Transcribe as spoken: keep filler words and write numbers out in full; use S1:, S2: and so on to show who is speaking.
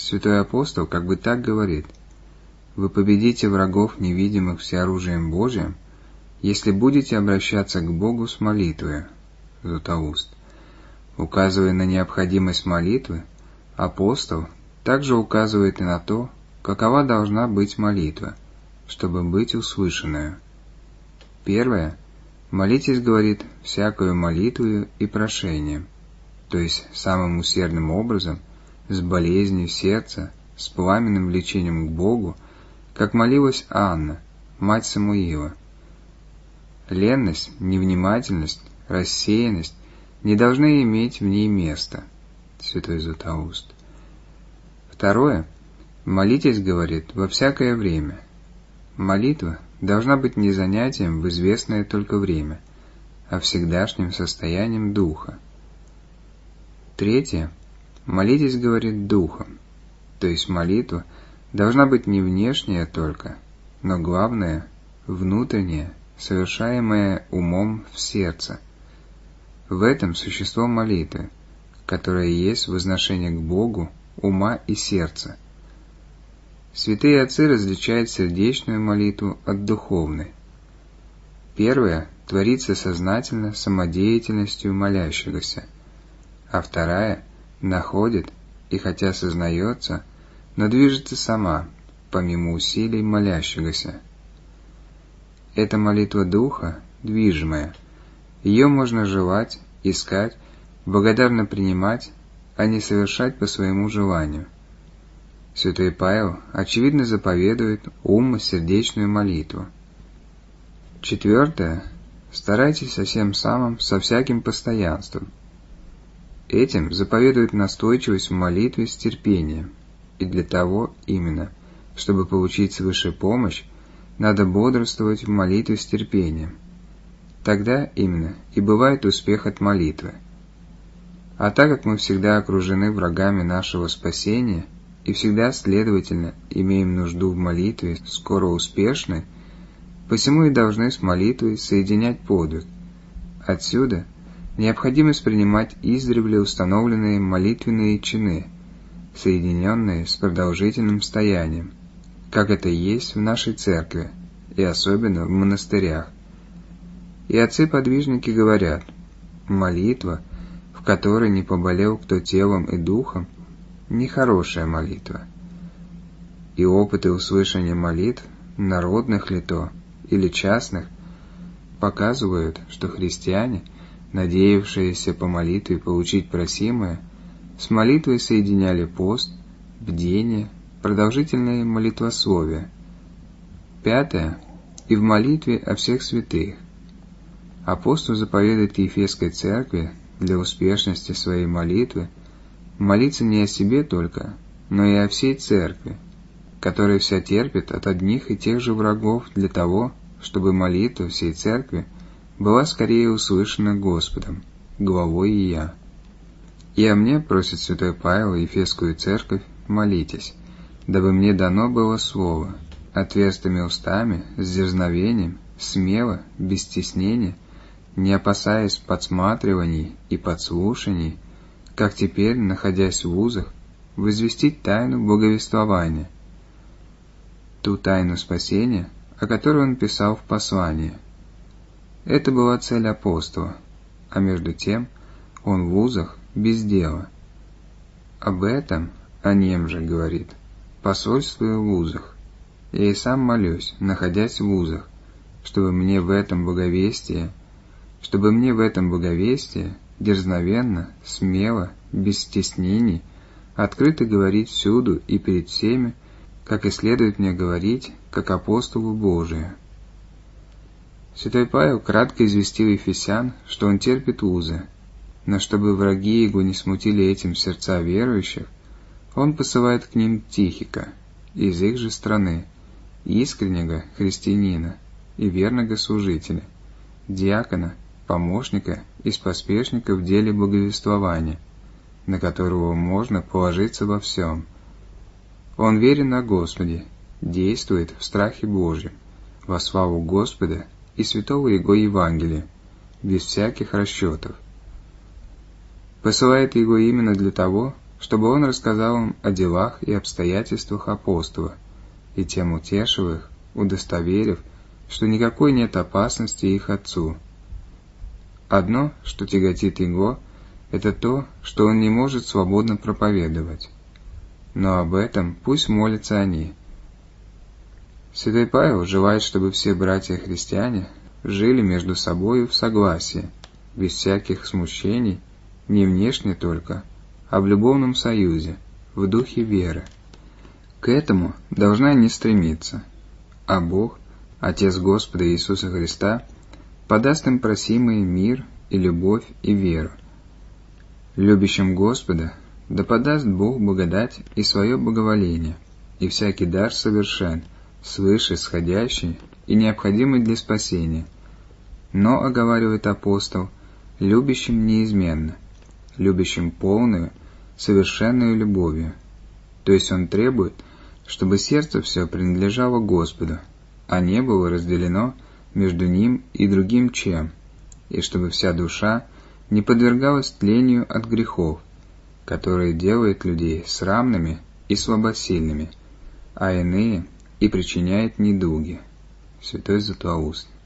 S1: святой апостол как бы так говорит: «Вы победите врагов невидимых всеоружием Божиим, если будете обращаться к Богу с молитвой». Златоуст. Указывая на необходимость молитвы, апостол также указывает и на то, какова должна быть молитва, чтобы быть услышанную. Первое. Молитесь, говорит, всякую молитвою и прошением, то есть самым усердным образом, с болезнью сердца, с пламенным влечением к Богу, как молилась Анна, мать Самуила. Ленность, невнимательность, рассеянность не должны иметь в ней места. Святой Златоуст. Второе. Молитесь, говорит, во всякое время. Молитва должна быть не занятием в известное только время, а всегдашним состоянием духа. Третье. Молитесь, говорит, духом, то есть молитва должна быть не внешняя только, но главное – внутренняя, совершаемая умом в сердце. В этом существо молитвы, которое есть возношение к Богу ума и сердца. Святые отцы различают сердечную молитву от духовной. Первая творится сознательно самодеятельностью молящегося, а вторая находит и, хотя сознается, но движется сама, помимо усилий молящегося. Эта молитва духа движимая. Ее можно желать, искать, благодарно принимать, а не совершать по своему желанию. Святой Павел очевидно заповедует умно-сердечную молитву. Четвертое. Старайтесь со всем самым, со всяким постоянством. Этим заповедует настойчивость в молитве с терпением, и для того именно, чтобы получить свыше помощь, надо бодрствовать в молитве с терпением. Тогда именно и бывает успех от молитвы. А так как мы всегда окружены врагами нашего спасения и всегда, следовательно, имеем нужду в молитве скоро успешной, посему и должны с молитвой соединять подвиг. Отсюда необходимость принимать издревле установленные молитвенные чины, соединенные с продолжительным стоянием, как это есть в нашей церкви, и особенно в монастырях. И отцы-подвижники говорят: молитва, в которой не поболел кто телом и духом, нехорошая молитва. И опыты услышания молитв, народных ли то, или частных, показывают, что христиане, надеявшиеся по молитве получить просимое, с молитвой соединяли пост, бдение, продолжительные молитвословия. Пятое. И в молитве о всех святых. Апостол заповедует Ефесской церкви для успешности своей молитвы молиться не о себе только, но и о всей церкви, которая вся терпит от одних и тех же врагов для того, чтобы молитва всей церкви была скорее услышана Господом, главой и я. И о мне, просит святой Павел Ефесскую церковь, молитесь, дабы мне дано было слово, отверстыми устами, с дерзновением, смело, без стеснения, не опасаясь подсматриваний и подслушаний, как теперь, находясь в вузах, возвестить тайну благовествования, ту тайну спасения, о которой он писал в послании. Это была цель апостола, а между тем он в вузах без дела. Об этом, о нем же, говорит, посольствую в вузах. Я и сам молюсь, находясь в вузах, чтобы мне в этом благовестие, чтобы мне в этом благовестие дерзновенно, смело, без стеснений, открыто говорить всюду и перед всеми, как и следует мне говорить, как апостолу Божию. Святой Павел кратко известил ефесян, что он терпит узы, но чтобы враги его не смутили этим сердца верующих, он посылает к ним Тихика из их же страны, искреннего христианина и верного служителя, диакона, помощника и споспешника в деле благовествования, на которого можно положиться во всем. Он верен на Господе, действует в страхе Божьем, во славу Господа и святого Его Евангелия, без всяких расчетов. Посылает его именно для того, чтобы он рассказал им о делах и обстоятельствах апостола, и тем утешил их, удостоверив, что никакой нет опасности их отцу. Одно, что тяготит его, это то, что он не может свободно проповедовать. Но об этом пусть молятся они. Святой Павел желает, чтобы все братья-христиане жили между собою в согласии, без всяких смущений, не внешне только, а в любовном союзе, в духе веры. К этому должны они стремиться, а Бог, Отец Господа Иисуса Христа, подаст им просимый мир и любовь и веру. Любящим Господа да подаст Бог благодать и свое благоволение, и всякий дар совершен, свыше сходящий и необходимый для спасения. Но, оговаривает апостол, любящим неизменно, любящим полную, совершенную любовью. То есть он требует, чтобы сердце все принадлежало Господу, а не было разделено между ним и другим чем, и чтобы вся душа не подвергалась тлению от грехов, которые делают людей срамными и слабосильными, а иные и причиняет недуги. Святой Златоуст.